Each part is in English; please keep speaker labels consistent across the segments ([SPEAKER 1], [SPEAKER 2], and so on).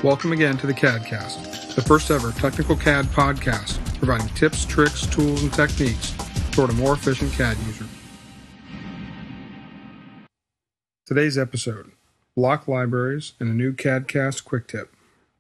[SPEAKER 1] Welcome again to the CADcast, the first ever technical CAD podcast, providing tips, tricks, tools, and techniques toward a more efficient CAD user. Today's episode, block libraries and a new CADcast quick tip.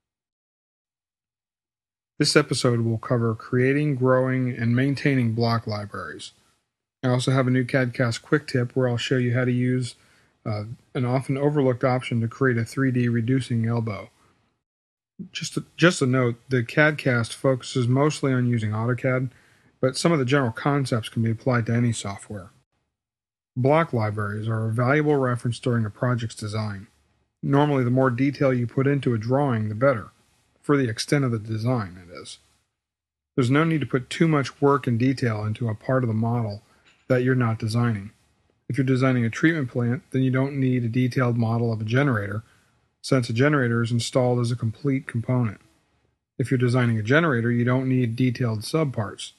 [SPEAKER 1] This episode will cover creating, growing, and maintaining block libraries. I also have a new CADcast quick tip where I'll show you how to use an often overlooked option to create a 3D reducing elbow. Just a note, the CADcast focuses mostly on using AutoCAD, but some of the general concepts can be applied to any software. Block libraries are a valuable reference during a project's design. Normally, the more detail you put into a drawing, the better, for the extent of the design, that is. There's no need to put too much work and detail into a part of the model that you're not designing. If you're designing a treatment plant, then you don't need a detailed model of a generator, since a generator is installed as a complete component. If you're designing a generator, you don't need detailed subparts.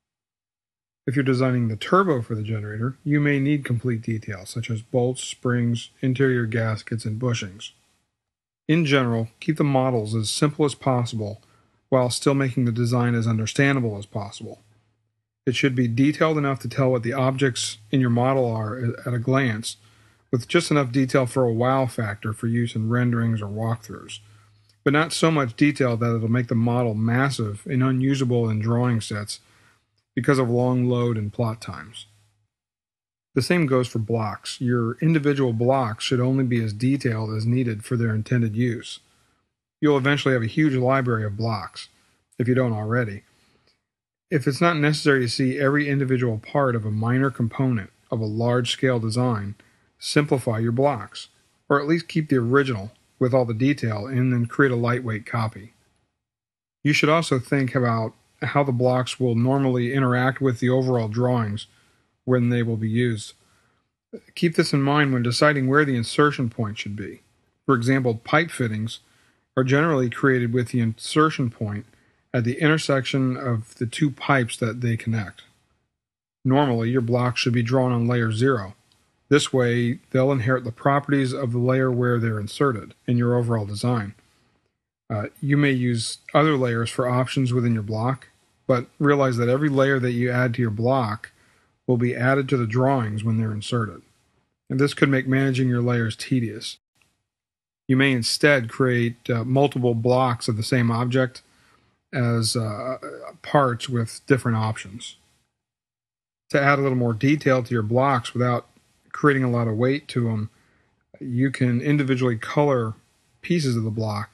[SPEAKER 1] If you're designing the turbo for the generator, you may need complete details, such as bolts, springs, interior gaskets, and bushings. In general, keep the models as simple as possible while still making the design as understandable as possible. It should be detailed enough to tell what the objects in your model are at a glance, with just enough detail for a wow factor for use in renderings or walkthroughs, but not so much detail that it'll make the model massive and unusable in drawing sets because of long load and plot times. The same goes for blocks. Your individual blocks should only be as detailed as needed for their intended use. You'll eventually have a huge library of blocks, if you don't already. If it's not necessary to see every individual part of a minor component of a large-scale design, simplify your blocks, or at least keep the original with all the detail and then create a lightweight copy. You should also think about how the blocks will normally interact with the overall drawings when they will be used. Keep this in mind when deciding where the insertion point should be. For example, pipe fittings are generally created with the insertion point at the intersection of the two pipes that they connect. Normally, your blocks should be drawn on layer 0. This way, they'll inherit the properties of the layer where they're inserted in your overall design. You may use other layers for options within your block, but realize that every layer that you add to your block will be added to the drawings when they're inserted. And this could make managing your layers tedious. You may instead create multiple blocks of the same object as parts with different options. To add a little more detail to your blocks without creating a lot of weight to them, you can individually color pieces of the block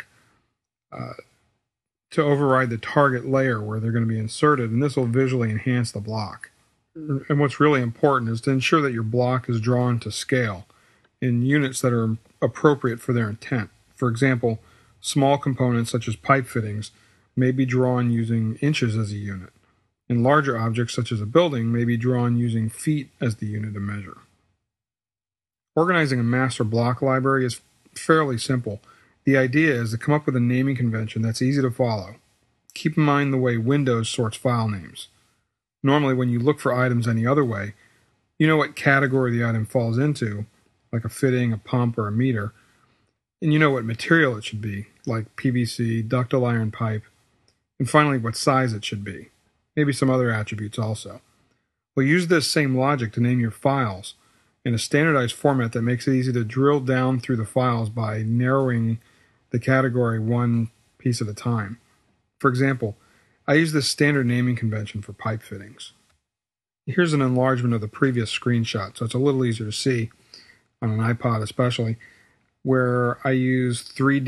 [SPEAKER 1] to override the target layer where they're going to be inserted, and this will visually enhance the block. And what's really important is to ensure that your block is drawn to scale in units that are appropriate for their intent. For example, small components such as pipe fittings may be drawn using inches as a unit, and larger objects such as a building may be drawn using feet as the unit of measure. Organizing a master block library is fairly simple. The idea is to come up with a naming convention that's easy to follow. Keep in mind the way Windows sorts file names. Normally, when you look for items any other way, you know what category the item falls into, like a fitting, a pump, or a meter, and you know what material it should be, like PVC, ductile iron pipe, and finally what size it should be, maybe some other attributes also. We'll use this same logic to name your files in a standardized format that makes it easy to drill down through the files by narrowing the category one piece at a time. For example, I use this standard naming convention for pipe fittings. Here's an enlargement of the previous screenshot, so it's a little easier to see on an iPod especially, where I use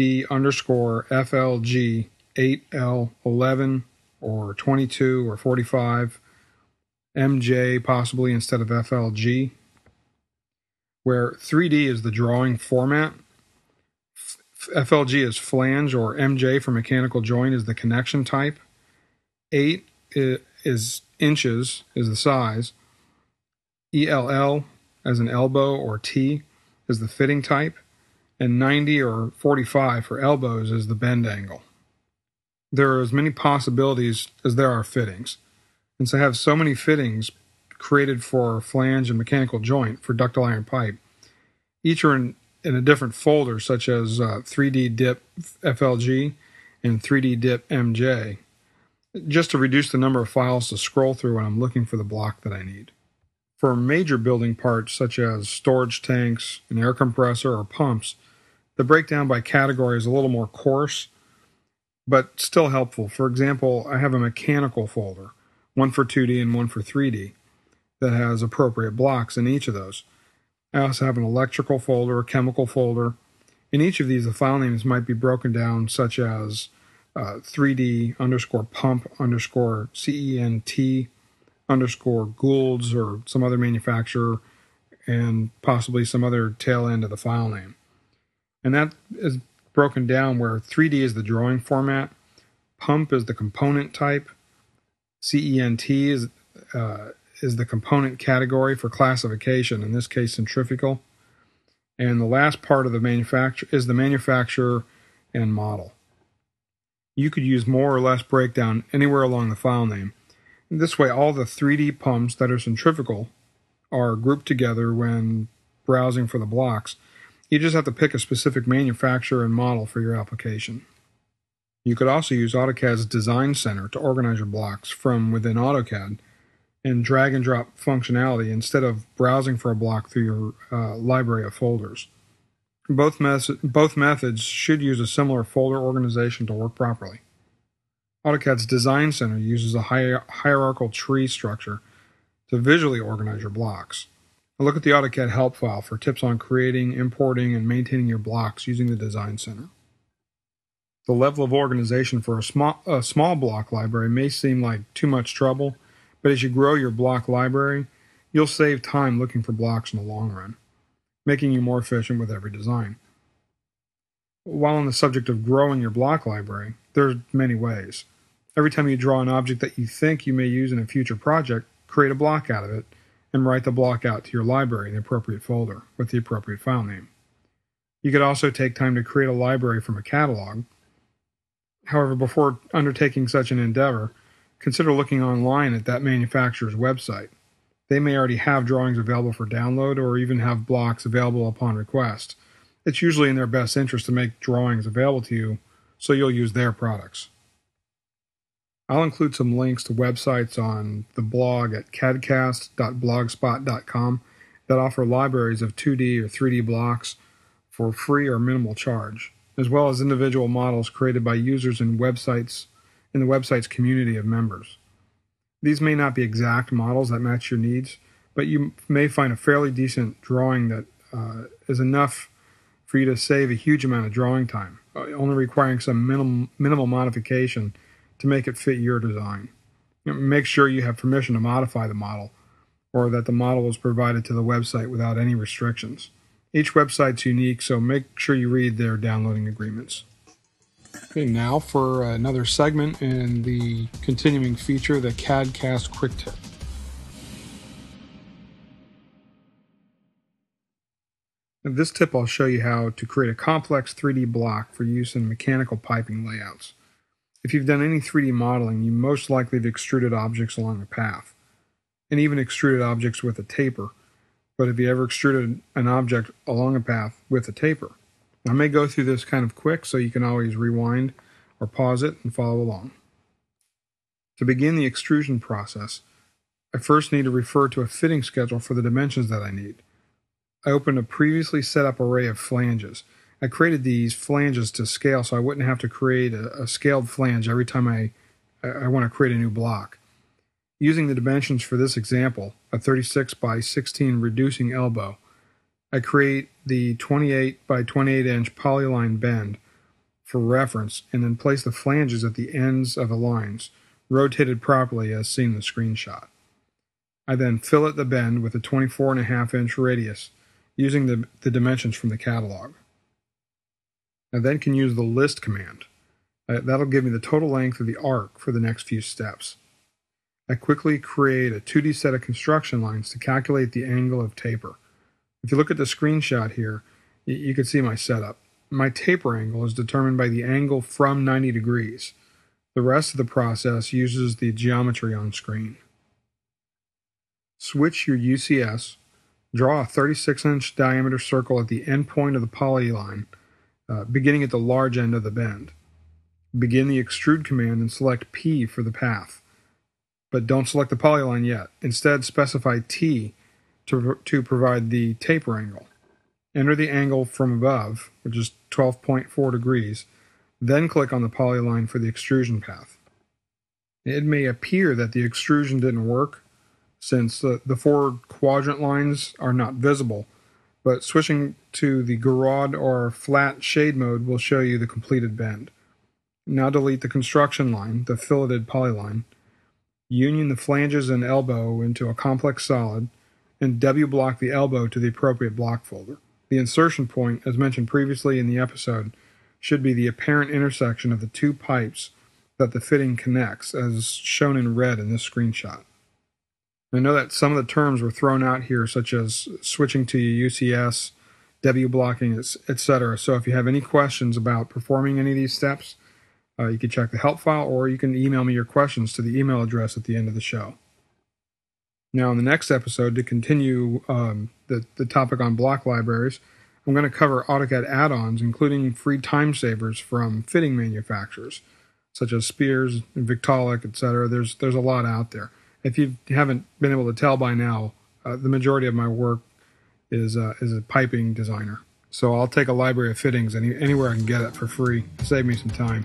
[SPEAKER 1] 3D_FLG 8L11 or 22 or 45, MJ possibly instead of FLG, where 3D is the drawing format, FLG is flange, or MJ for mechanical joint is the connection type, 8 is inches is the size, ELL as an elbow or T is the fitting type, and 90 or 45 for elbows is the bend angle. There are as many possibilities as there are fittings, and so I have so many fittings created for flange and mechanical joint for ductile iron pipe. Each are in a different folder, such as 3D Dip FLG and 3D Dip MJ, just to reduce the number of files to scroll through when I'm looking for the block that I need. For major building parts, such as storage tanks, an air compressor, or pumps, the breakdown by category is a little more coarse, but still helpful. For example, I have a mechanical folder, one for 2D and one for 3D, that has appropriate blocks in each of those. I also have an electrical folder, a chemical folder. In each of these, the file names might be broken down, such as 3D underscore pump underscore CENT underscore Goulds or some other manufacturer, and possibly some other tail end of the file name. And that is broken down where 3D is the drawing format, pump is the component type, CENT is the component category for classification, in this case centrifugal, and the last part of the manufacturer is the manufacturer and model. You could use more or less breakdown anywhere along the file name. This way, all the 3D pumps that are centrifugal are grouped together when browsing for the blocks. You just have to pick a specific manufacturer and model for your application. You could also use AutoCAD's Design Center to organize your blocks from within AutoCAD and drag and drop functionality instead of browsing for a block through your library of folders. Both methods should use a similar folder organization to work properly. AutoCAD's Design Center uses a hierarchical tree structure to visually organize your blocks. Look at the AutoCAD help file for tips on creating, importing, and maintaining your blocks using the Design Center. The level of organization for a small block library may seem like too much trouble, but as you grow your block library, you'll save time looking for blocks in the long run, making you more efficient with every design. While on the subject of growing your block library, there are many ways. Every time you draw an object that you think you may use in a future project, create a block out of it, and write the block out to your library in the appropriate folder with the appropriate file name. You could also take time to create a library from a catalog. However, before undertaking such an endeavor, consider looking online at that manufacturer's website. They may already have drawings available for download or even have blocks available upon request. It's usually in their best interest to make drawings available to you, so you'll use their products. I'll include some links to websites on the blog at cadcast.blogspot.com that offer libraries of 2D or 3D blocks for free or minimal charge, as well as individual models created by users in the website's community of members. These may not be exact models that match your needs, but you may find a fairly decent drawing that is enough for you to save a huge amount of drawing time, only requiring some minimal modification to make it fit your design. Make sure you have permission to modify the model, or that the model was provided to the website without any restrictions. Each website's unique, so make sure you read their downloading agreements. Okay, now for another segment in the continuing feature, the CADcast Quick Tip. In this tip, I'll show you how to create a complex 3D block for use in mechanical piping layouts. If you've done any 3D modeling, you most likely have extruded objects along a path, and even extruded objects with a taper. But have you ever extruded an object along a path with a taper? I may go through this kind of quick, so you can always rewind or pause it and follow along. To begin the extrusion process, I first need to refer to a fitting schedule for the dimensions that I need. I opened a previously set up array of flanges. I created these flanges to scale so I wouldn't have to create a scaled flange every time I want to create a new block. Using the dimensions for this example, a 36 by 16 reducing elbow, I create the 28 by 28 inch polyline bend for reference and then place the flanges at the ends of the lines, rotated properly as seen in the screenshot. I then fillet the bend with a 24.5 inch radius using the dimensions from the catalog. I then can use the list command. That'll give me the total length of the arc for the next few steps. I quickly create a 2D set of construction lines to calculate the angle of taper. If you look at the screenshot here, you can see my setup. My taper angle is determined by the angle from 90 degrees. The rest of the process uses the geometry on screen. Switch your UCS Draw a 36-inch diameter circle at the end point of the polyline, beginning at the large end of the bend. Begin the extrude command and select P for the path. But don't select the polyline yet. Instead, specify T to provide the taper angle. Enter the angle from above, which is 12.4 degrees, then click on the polyline for the extrusion path. It may appear that the extrusion didn't work, since the four quadrant lines are not visible, but switching to the Garrod or flat shade mode will show you the completed bend. Now delete the construction line, the filleted polyline, union the flanges and elbow into a complex solid, and W-block the elbow to the appropriate block folder. The insertion point, as mentioned previously in the episode, should be the apparent intersection of the two pipes that the fitting connects, as shown in red in this screenshot. I know that some of the terms were thrown out here, such as switching to UCS, W-blocking, etc. So if you have any questions about performing any of these steps, you can check the help file, or you can email me your questions to the email address at the end of the show. Now, in the next episode, to continue the topic on block libraries, I'm going to cover AutoCAD add-ons, including free time savers from fitting manufacturers, such as Spears, Victaulic, etc. There's a lot out there. If you haven't been able to tell by now, the majority of my work is a piping designer. So I'll take a library of fittings anywhere I can get it for free. Save me some time.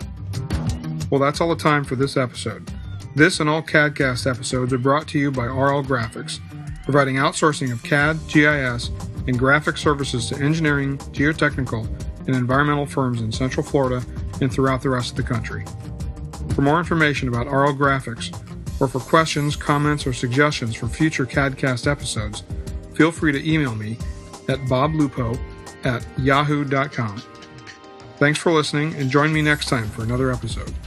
[SPEAKER 1] Well, that's all the time for this episode. This and all CADcast episodes are brought to you by RL Graphics, providing outsourcing of CAD, GIS, and graphic services to engineering, geotechnical, and environmental firms in Central Florida and throughout the rest of the country. For more information about RL Graphics, or for questions, comments, or suggestions for future CADcast episodes, feel free to email me at boblupo@yahoo.com. Thanks for listening, and join me next time for another episode.